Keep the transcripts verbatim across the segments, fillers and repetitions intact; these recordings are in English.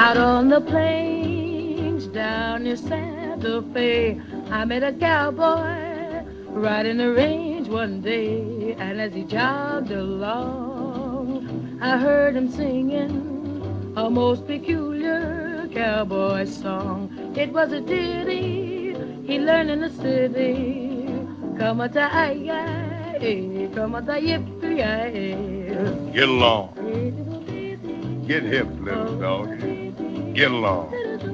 Out on the plains down near Santa Fe, I met a cowboy riding the range one day, and as he jogged along, I heard him singing a most peculiar cowboy song. It was a ditty he learned in the city. Come a tie, come a tie, yippee. Get along. Get hip, little doggy. Get along.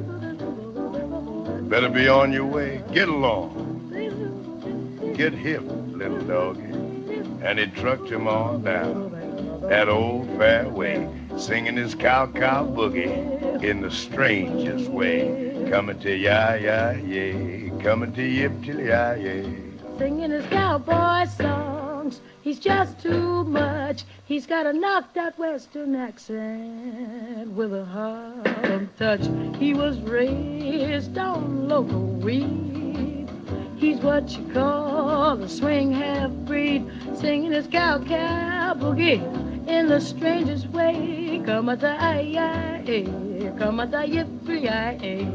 Better be on your way. Get along. Get hip, little doggy. And he trucked him on down that old fairway, singing his cow-cow boogie in the strangest way. Coming to ya-ya-yay, coming to yip-till-ya-yay. Singing his cowboy songs, he's just too much. He's got a knocked-out western accent with a Harlem touch. He was raised on local weed. He's what you call a swing half-breed, singing his cow-cow boogie in the strangest way. Come a tie, come a tie, yippee.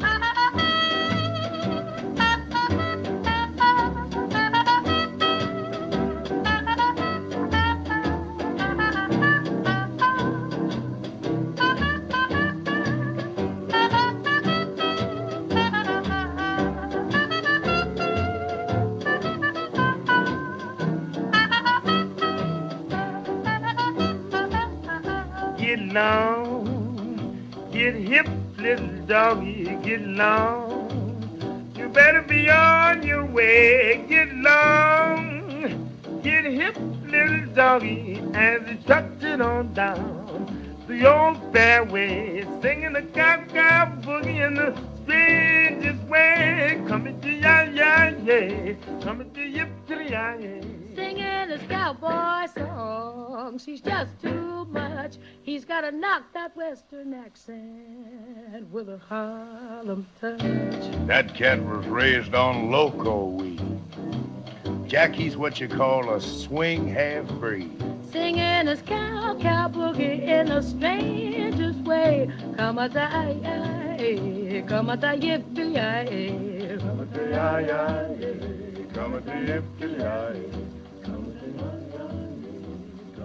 Get long, get hip, little doggy, get long. You better be on your way. Get long, get hip, little doggy, as he tucked it on down the old fairway, singing the cow-cow boogie in the strangest way. Coming to ya-ya-yay, coming to yip-till-ya-yay. Singing his cowboy songs, he's just too much. He's got a knocked-out western accent with a Harlem touch. That cat was raised on loco weed. Jackie's what you call a swing half-breed. Singing his cow-cow boogie in the strangest way. Come a die, come a die, yippee. Come a die, come a die, yippee.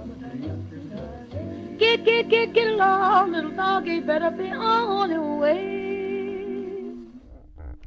Get, get, get, get along, little doggy, better be on your way.